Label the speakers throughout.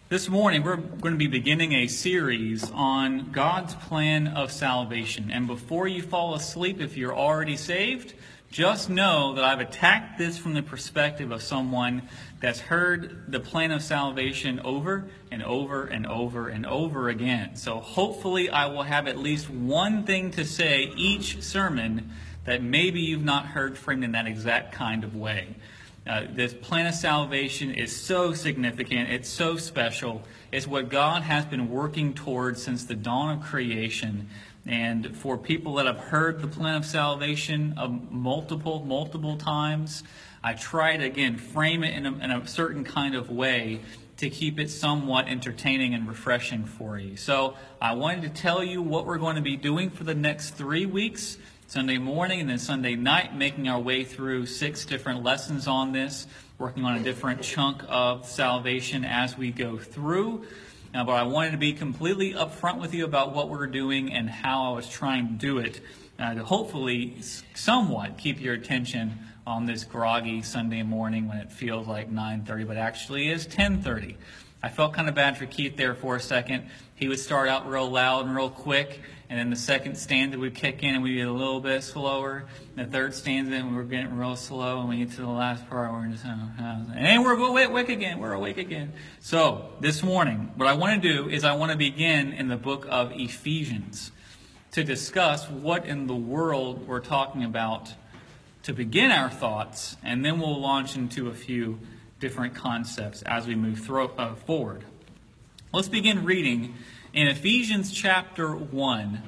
Speaker 1: This morning, we're going to be beginning a series on God's plan of salvation. And before you fall asleep, if you're already saved, just know that I've attacked this from the perspective of someone that's heard the plan of salvation over and over and over and over again. So hopefully I will have at least one thing to say each sermon that maybe you've not heard framed in that exact kind of way. This plan of salvation is so significant. It's so special. It's what God has been working towards since the dawn of creation. And for people that have heard the plan of salvation multiple times, I try to, again, frame it in a certain kind of way to keep it somewhat entertaining and refreshing for you. So I wanted to tell you what we're going to be doing for the next 3 weeks. Sunday morning and then Sunday night, making our way through 6 different lessons on this, working on a different chunk of salvation as we go through. But I wanted to be completely upfront with you about what we're doing and how I was trying to do it to hopefully somewhat keep your attention on this groggy Sunday morning when it feels like 9:30, but actually is 10:30. I felt kind of bad for Keith there for a second. He would start out real loud and real quick, and then the second stanza would kick in and we'd get a little bit slower. And the third stanza, and we're getting real slow, and we get to the last part, we're just, and we're awake again. We're awake again. So this morning, what I want to do is I want to begin in the book of Ephesians to discuss what in the world we're talking about to begin our thoughts, and then we'll launch into a few different concepts as we move forward. Let's begin reading in Ephesians chapter 1.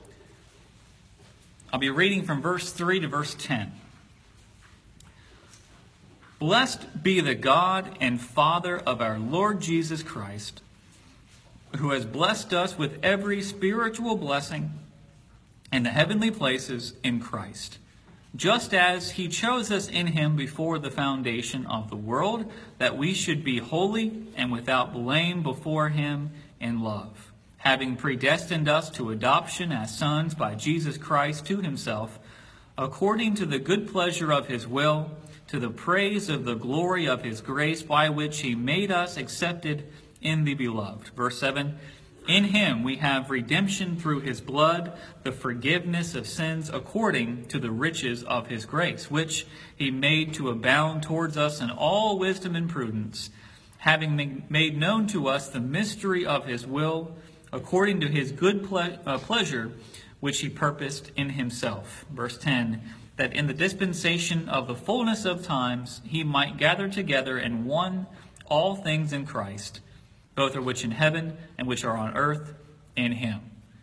Speaker 1: I'll be reading from verse 3 to verse 10. Blessed be the God and Father of our Lord Jesus Christ, who has blessed us with every spiritual blessing in the heavenly places in Christ, just as he chose us in him before the foundation of the world, that we should be holy and without blame before him in love, having predestined us to adoption as sons by Jesus Christ to himself, according to the good pleasure of his will, to the praise of the glory of his grace, by which he made us accepted in the beloved. Verse 7, in him we have redemption through his blood, the forgiveness of sins according to the riches of his grace, which he made to abound towards us in all wisdom and prudence, having made known to us the mystery of his will, according to his good pleasure, which he purposed in himself. Verse 10, that in the dispensation of the fullness of times he might gather together in one all things in Christ, both are which in heaven and which are on earth in him.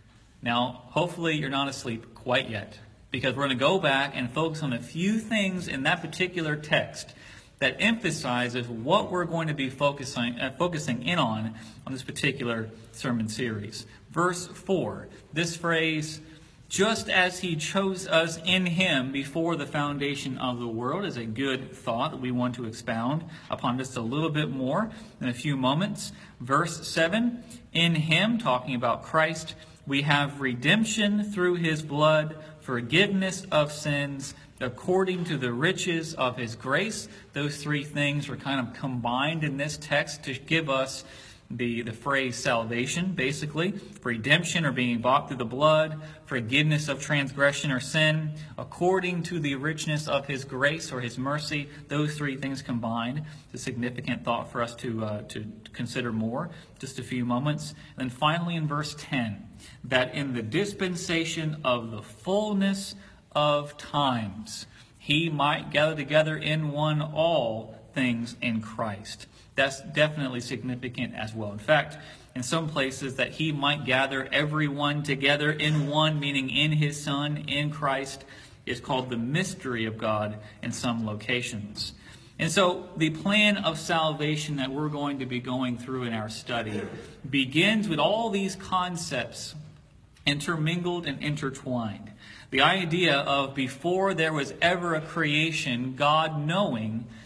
Speaker 1: Now, hopefully you're not asleep quite yet, because we're going to go back and focus on a few things in that particular text that emphasizes what we're going to be focusing in on this particular sermon series. Verse 4, this phrase, just as he chose us in him before the foundation of the world, is a good thought that we want to expound upon just a little bit more in a few moments. Verse 7, in him, talking about Christ, we have redemption through his blood, forgiveness of sins, according to the riches of his grace. Those 3 things are kind of combined in this text to give us the phrase salvation, basically. Redemption, or being bought through the blood. Forgiveness of transgression or sin, according to the richness of his grace or his mercy. Those 3 things combined. It's a significant thought for us to consider more. Just a few moments. And then finally in verse 10, that in the dispensation of the fullness of times, he might gather together in one all things in Christ. That's definitely significant as well. In fact, in some places, that he might gather everyone together in one, meaning in his Son, in Christ, is called the mystery of God in some locations. And so the plan of salvation that we're going to be going through in our study begins with all these concepts intermingled and intertwined. The idea of before there was ever a creation, God knowing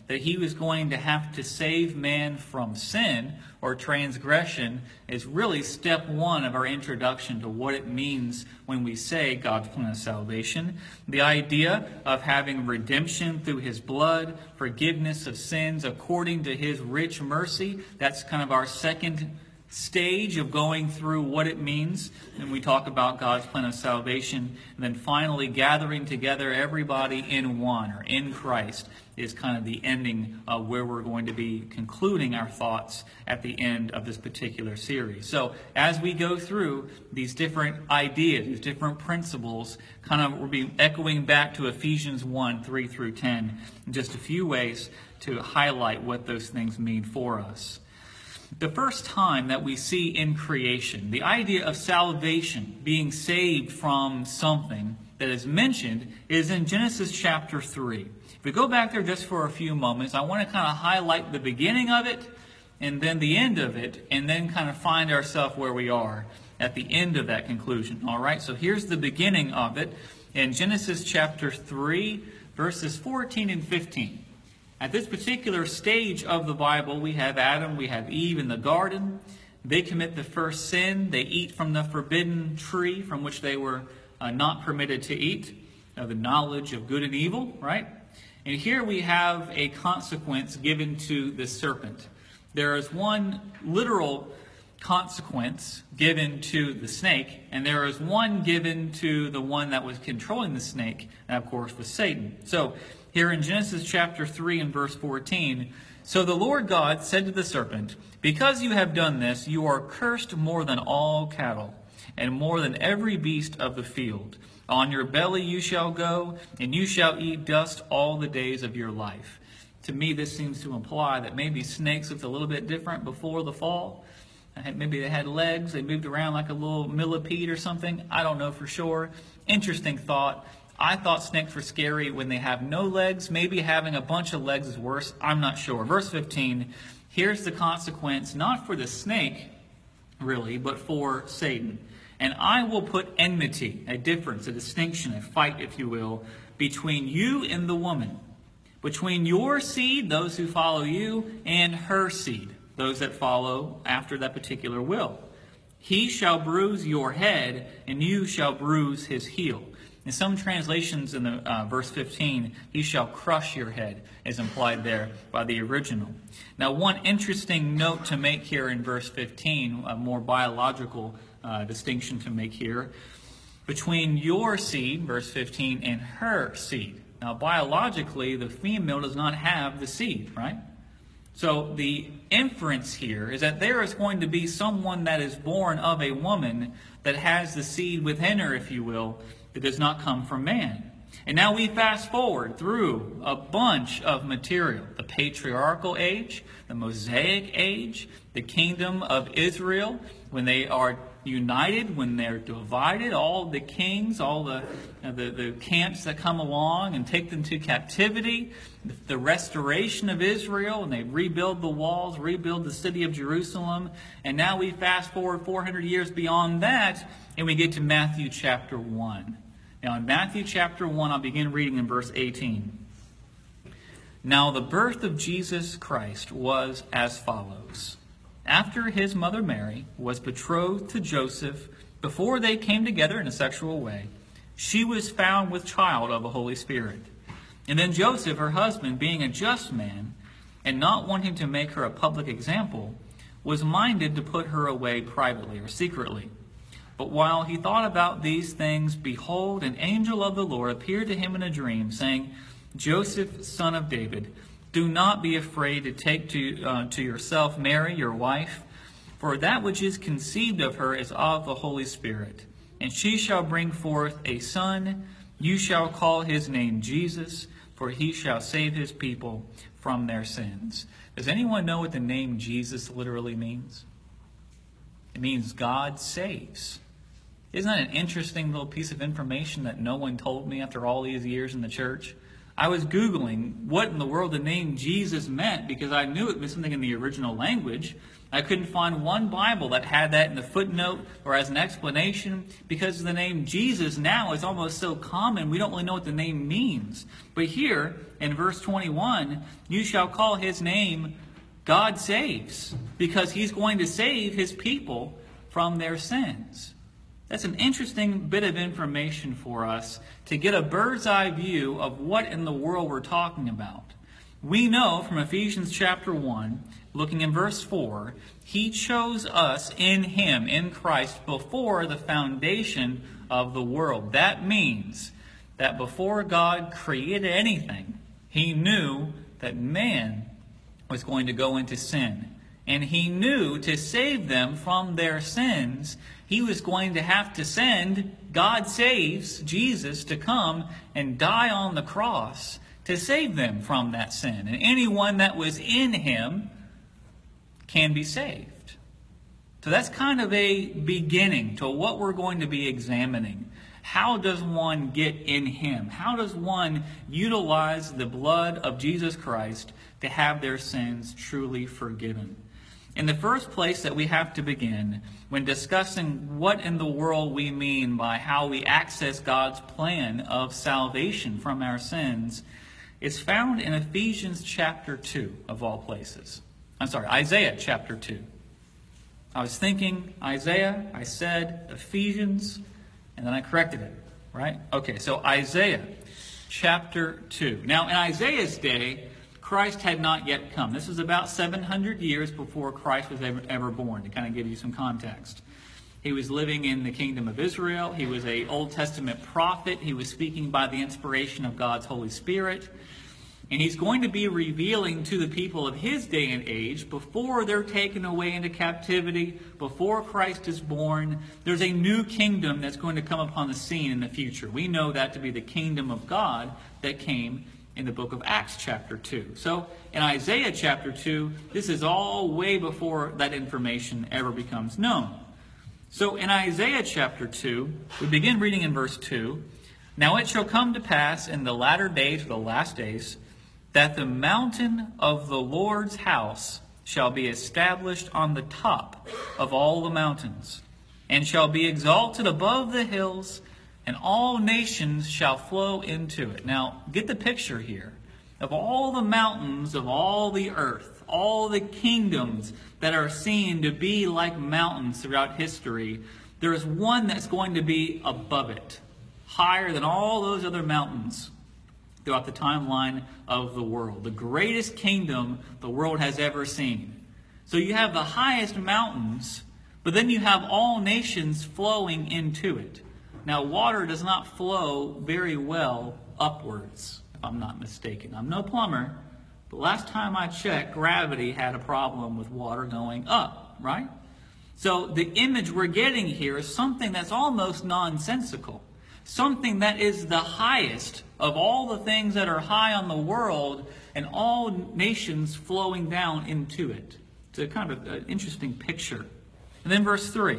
Speaker 1: that he was going to have to save man from sin or transgression is really step one of our introduction to what it means when we say God's plan of salvation. The idea of having redemption through his blood, forgiveness of sins according to his rich mercy, that's kind of our second stage of going through what it means when we talk about God's plan of salvation. And then finally gathering together everybody in one, or in Christ, is kind of the ending of where we're going to be concluding our thoughts at the end of this particular series. So as we go through these different ideas, these different principles, kind of we'll be echoing back to Ephesians 1, 3 through 10 in just a few ways to highlight what those things mean for us. The first time that we see in creation, the idea of salvation, being saved from something that is mentioned, is in Genesis chapter 3. If we go back there just for a few moments, I want to kind of highlight the beginning of it and then the end of it, and then kind of find ourselves where we are at the end of that conclusion. All right, so here's the beginning of it in Genesis chapter 3, verses 14 and 15. At this particular stage of the Bible, we have Adam, we have Eve in the garden. They commit the first sin. They eat from the forbidden tree from which they were not permitted to eat, of the knowledge of good and evil, right? And here we have a consequence given to the serpent. There is one literal consequence given to the snake, and there is one given to the one that was controlling the snake, and of course was Satan. So here in Genesis chapter 3 and verse 14, "So the Lord God said to the serpent, 'Because you have done this, you are cursed more than all cattle, and more than every beast of the field. On your belly you shall go, and you shall eat dust all the days of your life.'" To me, this seems to imply that maybe snakes looked a little bit different before the fall. Maybe they had legs, they moved around like a little millipede or something. I don't know for sure. Interesting thought. I thought snakes were scary when they have no legs. Maybe having a bunch of legs is worse. I'm not sure. Verse 15, here's the consequence, not for the snake, really, but for Satan. "And I will put enmity," a difference, a distinction, a fight, if you will, "between you and the woman, between your seed," those who follow you, "and her seed," those that follow after that particular will. "He shall bruise your head, and you shall bruise his heel." In some translations in the verse 15, "he shall crush your head," is implied there by the original. Now, one interesting note to make here in verse 15, a more biological distinction to make here, between your seed, verse 15, and her seed. Now, biologically, the female does not have the seed, right? So the inference here is that there is going to be someone that is born of a woman that has the seed within her, if you will, that does not come from man. And now we fast forward through a bunch of material. The patriarchal age, the Mosaic age, the kingdom of Israel, when they are united, when they're divided, all the kings, all the camps that come along and take them to captivity, the restoration of Israel, and they rebuild the walls, rebuild the city of Jerusalem. And now we fast forward 400 years beyond that, and we get to Matthew chapter 1. Now in Matthew chapter 1, I'll begin reading in verse 18. "Now the birth of Jesus Christ was as follows. After his mother Mary was betrothed to Joseph, before they came together in a sexual way, she was found with child of the Holy Spirit. And then Joseph, her husband, being a just man, and not wanting to make her a public example, was minded to put her away privately," or secretly. "But while he thought about these things, behold, an angel of the Lord appeared to him in a dream, saying, 'Joseph, son of David, do not be afraid to take to yourself Mary, your wife, for that which is conceived of her is of the Holy Spirit. And she shall bring forth a son. You shall call his name Jesus, for he shall save his people from their sins.'" Does anyone know what the name Jesus literally means? It means God saves. Isn't that an interesting little piece of information that no one told me after all these years in the church? I was Googling what in the world the name Jesus meant because I knew it was something in the original language. I couldn't find one Bible that had that in the footnote or as an explanation because the name Jesus now is almost so common we don't really know what the name means. But here in verse 21, you shall call his name God Saves, because he's going to save his people from their sins. That's an interesting bit of information for us to get a bird's eye view of what in the world we're talking about. We know from Ephesians chapter 1, looking in verse 4, he chose us in him, in Christ, before the foundation of the world. That means that before God created anything, he knew that man was going to go into sin. And he knew to save them from their sins, he was going to have to send God Saves, Jesus, to come and die on the cross to save them from that sin. And anyone that was in him can be saved. So that's kind of a beginning to what we're going to be examining. How does one get in him? How does one utilize the blood of Jesus Christ to have their sins truly forgiven? In the first place that we have to begin when discussing what in the world we mean by how we access God's plan of salvation from our sins is found in Ephesians chapter 2 of all places. Isaiah chapter 2. I was thinking Isaiah, I said Ephesians, and then I corrected it, right? Okay, so Isaiah chapter 2. Now, in Isaiah's day, Christ had not yet come. This was about 700 years before Christ was ever born, to kind of give you some context. He was living in the kingdom of Israel. He was an Old Testament prophet. He was speaking by the inspiration of God's Holy Spirit. And he's going to be revealing to the people of his day and age, before they're taken away into captivity, before Christ is born, there's a new kingdom that's going to come upon the scene in the future. We know that to be the kingdom of God that came in the book of Acts chapter 2. So in Isaiah chapter 2, this is all way before that information ever becomes known. So in Isaiah chapter 2, we begin reading in verse 2. Now it shall come to pass in the latter days, or the last days, that the mountain of the Lord's house shall be established on the top of all the mountains, and shall be exalted above the hills, and all nations shall flow into it. Now, get the picture here. Of all the mountains of all the earth, all the kingdoms that are seen to be like mountains throughout history, there is one that's going to be above it, higher than all those other mountains throughout the timeline of the world. The greatest kingdom the world has ever seen. So you have the highest mountains, but then you have all nations flowing into it. Now, water does not flow very well upwards, if I'm not mistaken. I'm no plumber, but last time I checked, gravity had a problem with water going up, right? So the image we're getting here is something that's almost nonsensical. Something that is the highest of all the things that are high on the world, and all nations flowing down into it. It's a kind of an interesting picture. And then verse 3.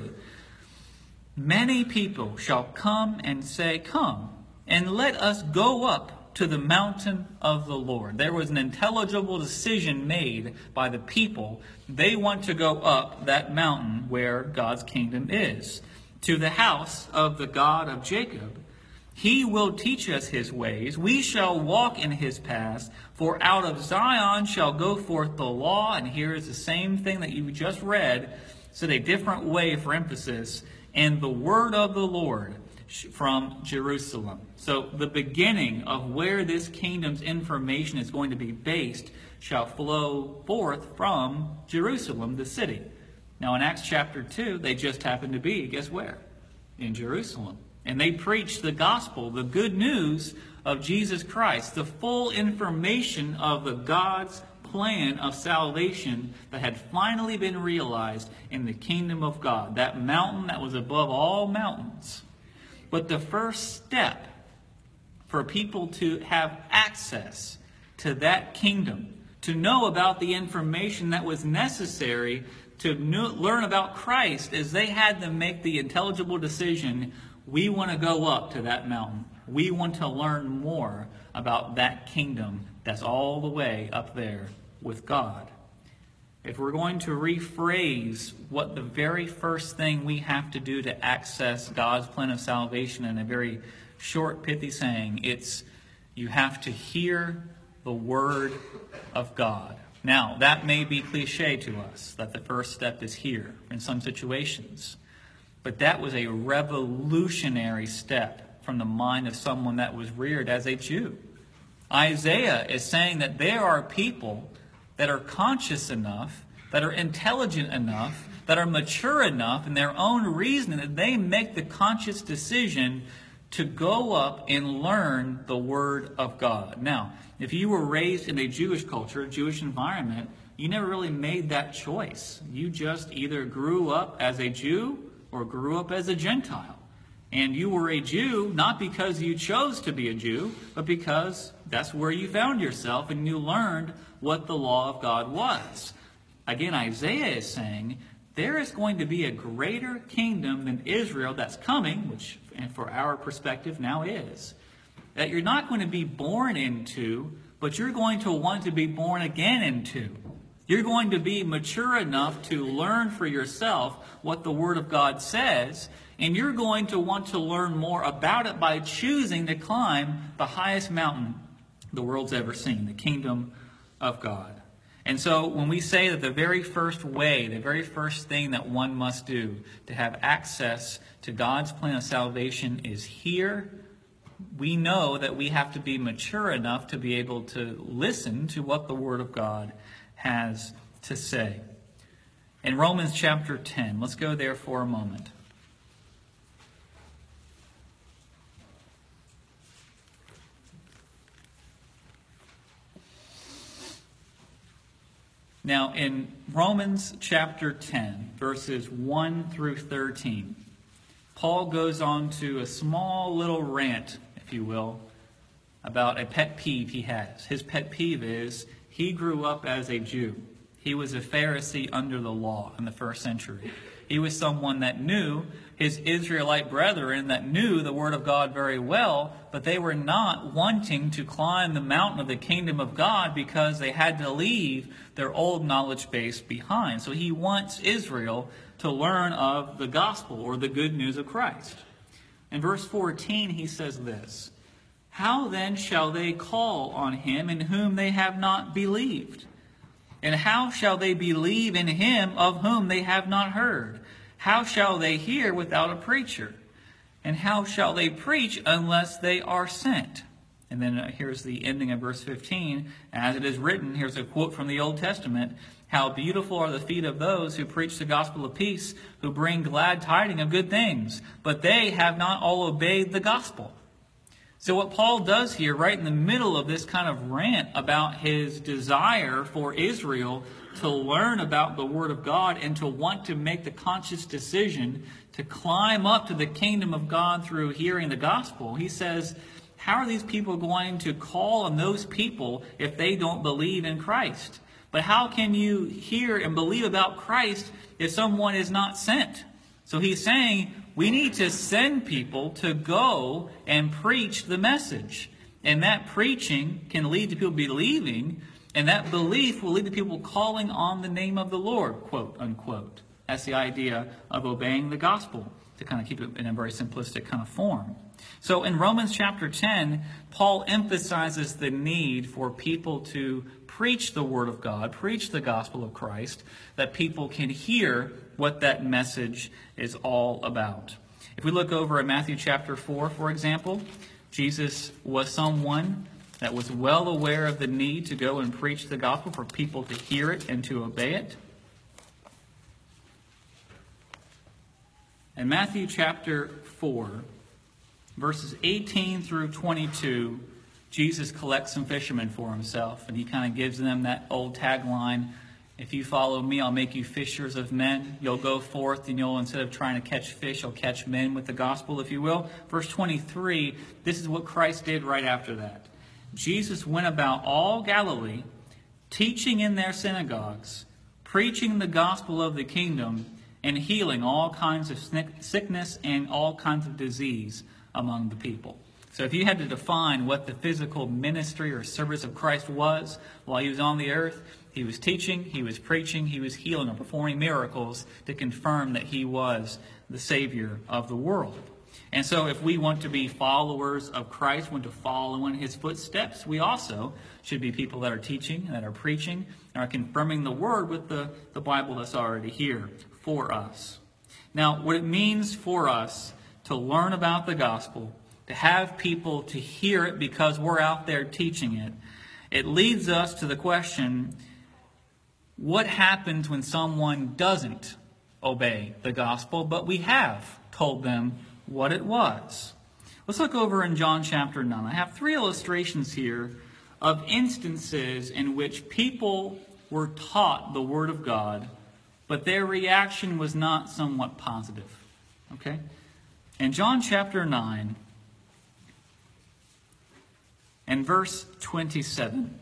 Speaker 1: Many people shall come and say, Come, and let us go up to the mountain of the Lord. There was an intelligible decision made by the people. They want to go up that mountain where God's kingdom is, to the house of the God of Jacob. He will teach us his ways. We shall walk in his paths. For out of Zion shall go forth the law. And here is the same thing that you just read, said a different way for emphasis. And the word of the Lord from Jerusalem. So the beginning of where this kingdom's information is going to be based shall flow forth from Jerusalem, the city. Now in Acts chapter 2, they just happened to be, guess where? In Jerusalem. And they preached the gospel, the good news of Jesus Christ, the full information of the God's plan of salvation that had finally been realized in the kingdom of God, that mountain that was above all mountains. But the first step for people to have access to that kingdom, to know about the information that was necessary to learn about Christ, is they had to make the intelligible decision, we want to go up to that mountain. We want to learn more about that kingdom that's all the way up there with God. If we're going to rephrase what the very first thing we have to do to access God's plan of salvation in a very short, pithy saying, it's you have to hear the Word of God. Now, that may be cliche to us, that the first step is here in some situations. But that was a revolutionary step from the mind of someone that was reared as a Jew. Isaiah is saying that there are people that are conscious enough, that are intelligent enough, that are mature enough in their own reasoning that they make the conscious decision to go up and learn the Word of God. Now, if you were raised in a Jewish culture, a Jewish environment, you never really made that choice. You just either grew up as a Jew or grew up as a Gentile. And you were a Jew not because you chose to be a Jew, but because that's where you found yourself and you learned what the law of God was. Again, Isaiah is saying there is going to be a greater kingdom than Israel that's coming, which and for our perspective now is, that you're not going to be born into, but you're going to want to be born again into. You're going to be mature enough to learn for yourself what the Word of God says, and you're going to want to learn more about it by choosing to climb the highest mountain the world's ever seen, the kingdom of God. And so when we say that the very first way, the very first thing that one must do to have access to God's plan of salvation is here, we know that we have to be mature enough to be able to listen to what the Word of God has to say. In Romans chapter 10, let's go there for a moment. Now, in Romans chapter 10, verses 1 through 13, Paul goes on to a small little rant, if you will, about a pet peeve he has. His pet peeve is he grew up as a Jew. He was a Pharisee under the law in the first century. He was someone that knew his Israelite brethren, that knew the Word of God very well, but they were not wanting to climb the mountain of the kingdom of God because they had to leave their old knowledge base behind. So he wants Israel to learn of the gospel or the good news of Christ. In verse 14, he says this, "How then shall they call on him in whom they have not believed? And how shall they believe in him of whom they have not heard? How shall they hear without a preacher? And how shall they preach unless they are sent?" And then here's the ending of verse 15. "As it is written," here's a quote from the Old Testament, "How beautiful are the feet of those who preach the gospel of peace, who bring glad tidings of good things. But they have not all obeyed the gospel." So what Paul does here, right in the middle of this kind of rant about his desire for Israel to learn about the Word of God and to want to make the conscious decision to climb up to the kingdom of God through hearing the gospel, he says, how are these people going to call on those people if they don't believe in Christ? But how can you hear and believe about Christ if someone is not sent? So he's saying, we need to send people to go and preach the message. And that preaching can lead to people believing, and that belief will lead to people calling on the name of the Lord, quote, unquote. That's the idea of obeying the gospel, to kind of keep it in a very simplistic kind of form. So in Romans chapter 10, Paul emphasizes the need for people to preach the Word of God, preach the gospel of Christ, that people can hear what that message is all about. If we look over at Matthew chapter 4, for example, Jesus was someone that was well aware of the need to go and preach the gospel, for people to hear it and to obey it. In Matthew chapter 4, verses 18 through 22, Jesus collects some fishermen for himself, and he kind of gives them that old tagline, "If you follow me, I'll make you fishers of men." You'll go forth and you'll, instead of trying to catch fish, you'll catch men with the gospel, if you will. Verse 23, this is what Christ did right after that. "Jesus went about all Galilee, teaching in their synagogues, preaching the gospel of the kingdom, and healing all kinds of sickness and all kinds of disease among the people." So if you had to define what the physical ministry or service of Christ was while he was on the earth, he was teaching, he was preaching, he was healing or performing miracles to confirm that he was the Savior of the world. And so if we want to be followers of Christ, want to follow in his footsteps, we also should be people that are teaching, that are preaching, and are confirming the word with the Bible that's already here for us. Now, what it means for us to learn about the gospel, to have people to hear it because we're out there teaching it, it leads us to the question, what happens when someone doesn't obey the gospel, but we have told them what it was? Let's look over in John chapter 9. I have 3 illustrations here of instances in which people were taught the Word of God, but their reaction was not somewhat positive. Okay? In John chapter 9, and verse 27,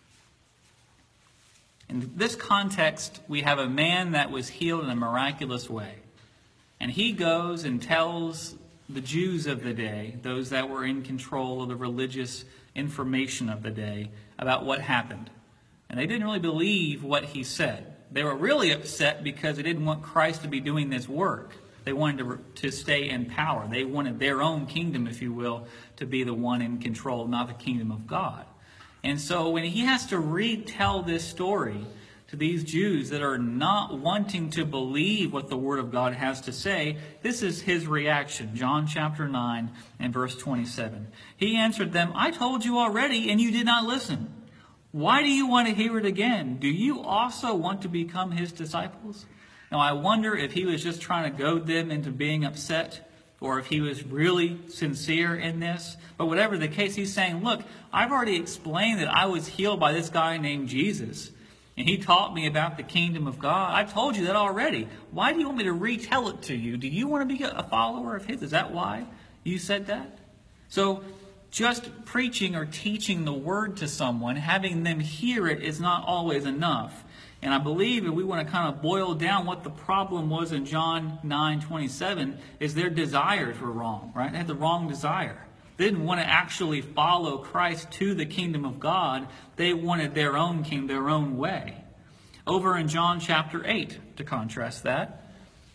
Speaker 1: in this context, we have a man that was healed in a miraculous way. And he goes and tells the Jews of the day, those that were in control of the religious information of the day, about what happened. And they didn't really believe what he said. They were really upset because they didn't want Christ to be doing this work. They wanted to stay in power. They wanted their own kingdom, if you will, to be the one in control, not the kingdom of God. And so when he has to retell this story to these Jews that are not wanting to believe what the Word of God has to say, this is his reaction. John chapter 9 and verse 27. He answered them, "I told you already, and you did not listen. Why do you want to hear it again? Do you also want to become his disciples?" Now I wonder if he was just trying to goad them into being upset, or if he was really sincere in this. But whatever the case, he's saying, look, I've already explained that I was healed by this guy named Jesus. And he taught me about the kingdom of God. I've told you that already. Why do you want me to retell it to you? Do you want to be a follower of his? Is that why you said that? So just preaching or teaching the word to someone, having them hear it, is not always enough. And I believe if we want to kind of boil down what the problem was in John 9:27, is their desires were wrong, right? They had the wrong desire. They didn't want to actually follow Christ to the kingdom of God. They wanted their own kingdom, their own way. Over in John chapter 8, to contrast that,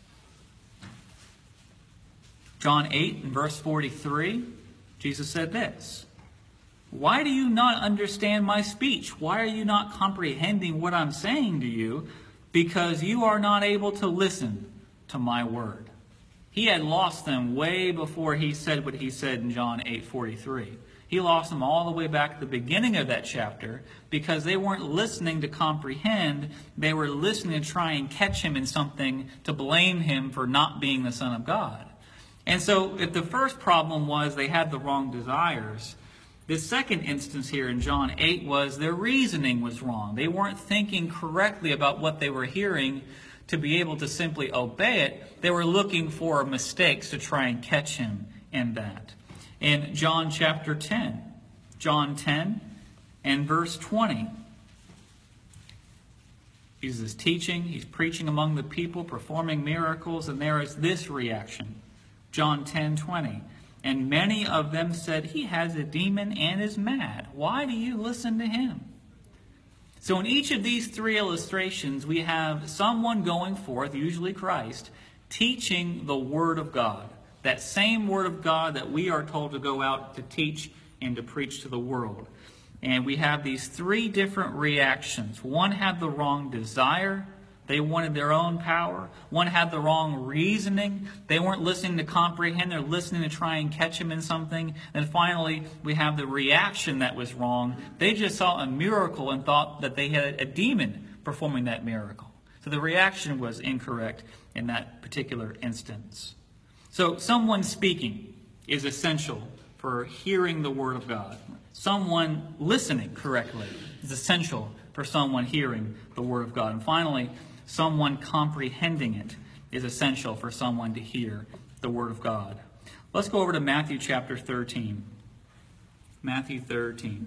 Speaker 1: John 8 and verse 43, Jesus said this, "Why do you not understand my speech? Why are you not comprehending what I'm saying to you? Because you are not able to listen to my word." He had lost them way before he said what he said in John 8:43. He lost them all the way back at the beginning of that chapter because they weren't listening to comprehend. They were listening to try and catch him in something, to blame him for not being the Son of God. And so if the first problem was they had the wrong desires, the second instance here in John 8 was their reasoning was wrong. They weren't thinking correctly about what they were hearing to be able to simply obey it. They were looking for mistakes to try and catch him in that. In John chapter 10, John 10 and verse 20, Jesus is teaching, he's preaching among the people, performing miracles, and there is this reaction. John 10:20. "And many of them said, 'He has a demon and is mad. Why do you listen to him?'" So in each of these 3 illustrations, we have someone going forth, usually Christ, teaching the Word of God. That same Word of God that we are told to go out to teach and to preach to the world. And we have these 3 different reactions. One had the wrong desire. They wanted their own power. One had the wrong reasoning. They weren't listening to comprehend. They're listening to try and catch him in something. And finally, we have the reaction that was wrong. They just saw a miracle and thought that they had a demon performing that miracle. So the reaction was incorrect in that particular instance. So someone speaking is essential for hearing the Word of God. Someone listening correctly is essential for someone hearing the Word of God. And finally, someone comprehending it is essential for someone to hear the Word of God. Let's go over to Matthew chapter 13. Matthew 13.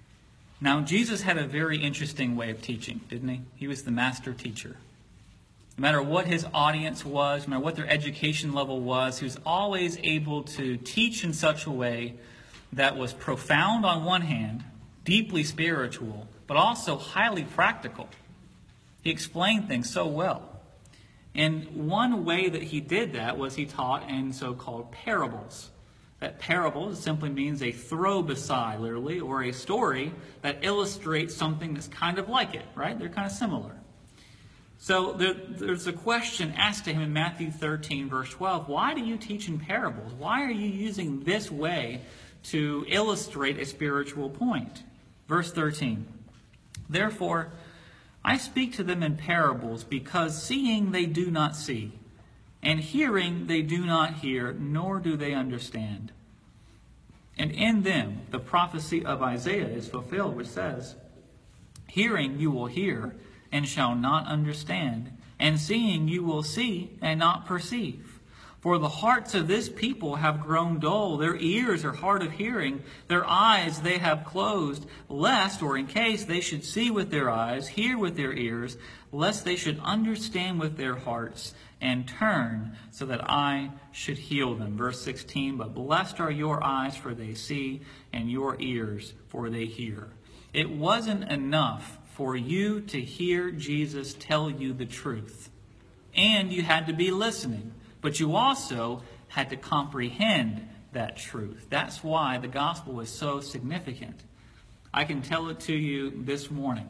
Speaker 1: Now, Jesus had a very interesting way of teaching, didn't he? He was the master teacher. no matter what his audience was, no matter what their education level was, he was always able to teach in such a way that was profound on one hand, deeply spiritual, but also highly practical. He explained things so well. And one way that he did that was he taught in so-called parables. That parable simply means a throw beside, literally, or a story that illustrates something that's kind of like it, right? They're kind of similar. So there's a question asked to him in Matthew 13, verse 12. Why do you teach in parables? Why are you using this way to illustrate a spiritual point? Verse 13. Therefore, I speak to them in parables, because seeing they do not see, and hearing they do not hear, nor do they understand. And in them the prophecy of Isaiah is fulfilled, which says, hearing you will hear, and shall not understand, and seeing you will see, and not perceive. For the hearts of this people have grown dull, their ears are hard of hearing, their eyes they have closed, lest, or in case, they should see with their eyes, hear with their ears, lest they should understand with their hearts, and turn, so that I should heal them. Verse 16, but blessed are your eyes, for they see, and your ears, for they hear. It wasn't enough for you to hear Jesus tell you the truth, and you had to be listening. But you also had to comprehend that truth. That's why the gospel is so significant. I can tell it to you this morning.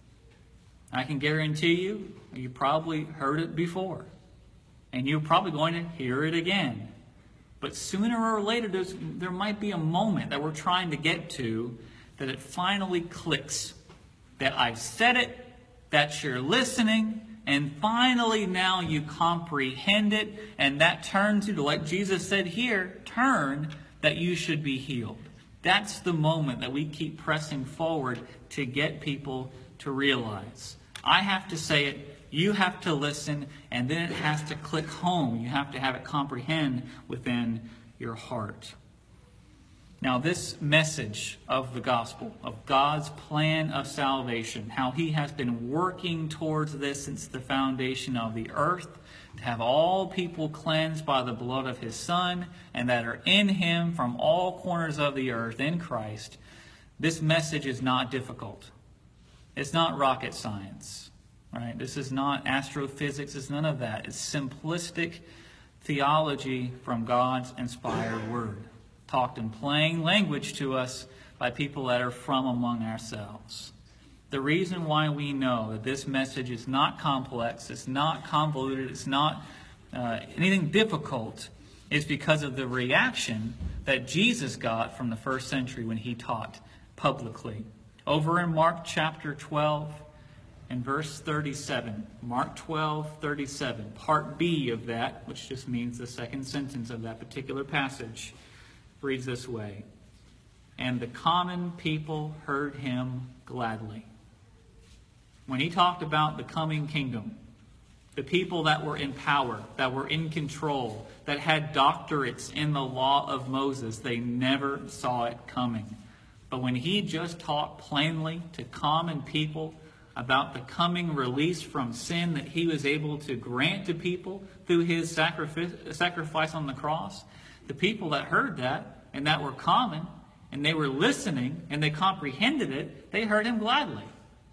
Speaker 1: I can guarantee you probably heard it before. And you're probably going to hear it again. But sooner or later, there might be a moment that we're trying to get to that it finally clicks. That I've said it, that you're listening, and finally now you comprehend it, and that turns you to, like Jesus said here, turn that you should be healed. That's the moment that we keep pressing forward to get people to realize. I have to say it, you have to listen, and then it has to click home. You have to have it comprehend within your heart. Now, this message of the gospel, of God's plan of salvation, how he has been working towards this since the foundation of the earth, to have all people cleansed by the blood of his Son, and that are in him from all corners of the earth in Christ, this message is not difficult. It's not rocket science, right? This is not astrophysics. It's none of that. It's simplistic theology from God's inspired word, talked in plain language to us by people that are from among ourselves. The reason why we know that this message is not complex, it's not convoluted, it's not anything difficult, is because of the reaction that Jesus got from the first century when he taught publicly. Over in Mark chapter 12 and verse 37, Mark 12:37, part B of that, which just means the second sentence of that particular passage, reads this way: and the common people heard him gladly. When he talked about the coming kingdom, the people that were in power, that were in control, that had doctorates in the law of Moses, they never saw it coming. But when he just talked plainly to common people about the coming release from sin that he was able to grant to people through his sacrifice on the cross, the people that heard that and that were common and they were listening and they comprehended it, they heard him gladly.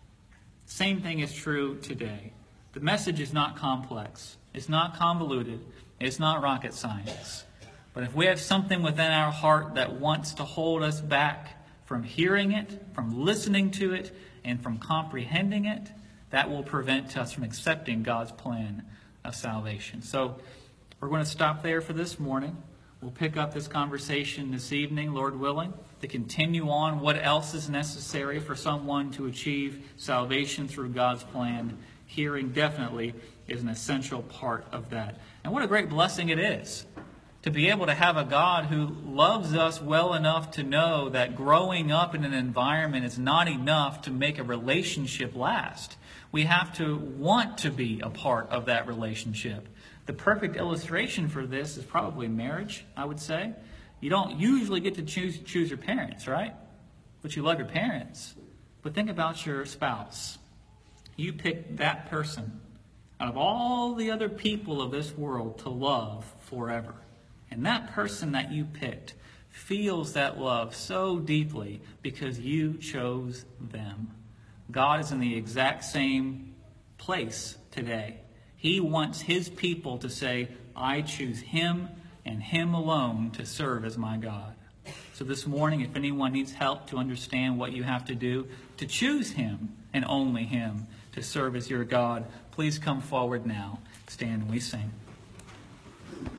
Speaker 1: Same thing is true today. The message is not complex. It's not convoluted. It's not rocket science. But if we have something within our heart that wants to hold us back from hearing it, from listening to it, and from comprehending it, that will prevent us from accepting God's plan of salvation. So we're going to stop there for this morning. We'll pick up this conversation this evening, Lord willing, to continue on what else is necessary for someone to achieve salvation through God's plan. Hearing definitely is an essential part of that. And what a great blessing it is to be able to have a God who loves us well enough to know that growing up in an environment is not enough to make a relationship last. We have to want to be a part of that relationship. The perfect illustration for this is probably marriage, I would say. You don't usually get to choose your parents, right? But you love your parents. But think about your spouse. You pick that person out of all the other people of this world to love forever. And that person that you picked feels that love so deeply because you chose them. God is in the exact same place today. He wants his people to say, I choose him and him alone to serve as my God. So this morning, if anyone needs help to understand what you have to do to choose him and only him to serve as your God, please come forward now. Stand and we sing.